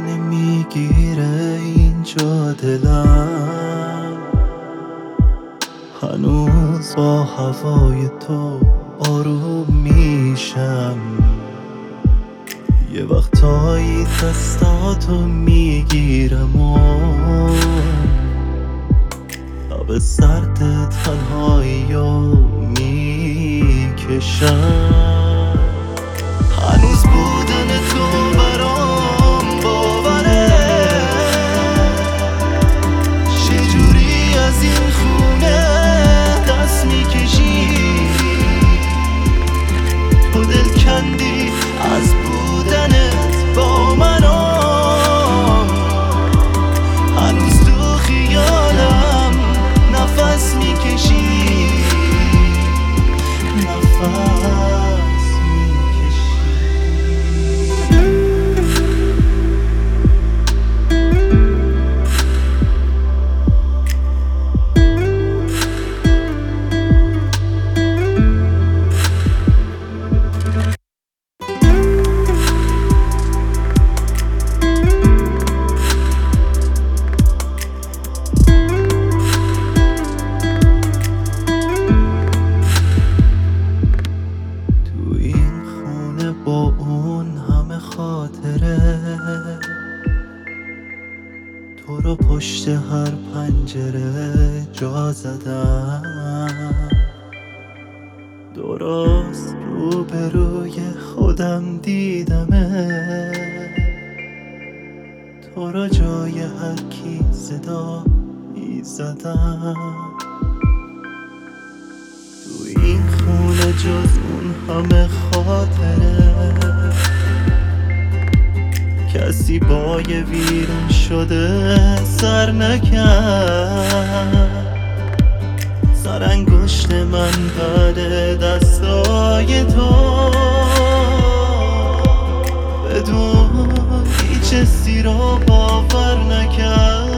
نمیگیره اینجا دلم، هنوز با هوای تو آروم میشم. یه وقتایی دستاتو میگیرم و لب سرد تنهاییو میکشم. هنوز بودن تو برام باوره، چجوری از این خونه دست میکشی؟ تو دل کندی از بودنت با منو، هنوز تو خیالم نفس میکشی، نفس میکشی. با اون همه خاطره، تو رو پشت هر پنجره جا زدم. درست روبروی خودم دیدمه، تو رو جای هر کی صدا میزدم. تو این خونه جز اون همه خاطره، کسی با یه ویرون شده سر نکرد. سر انگشت من بعد دستای تو، بدون هیچ حسی رو باور نکرد.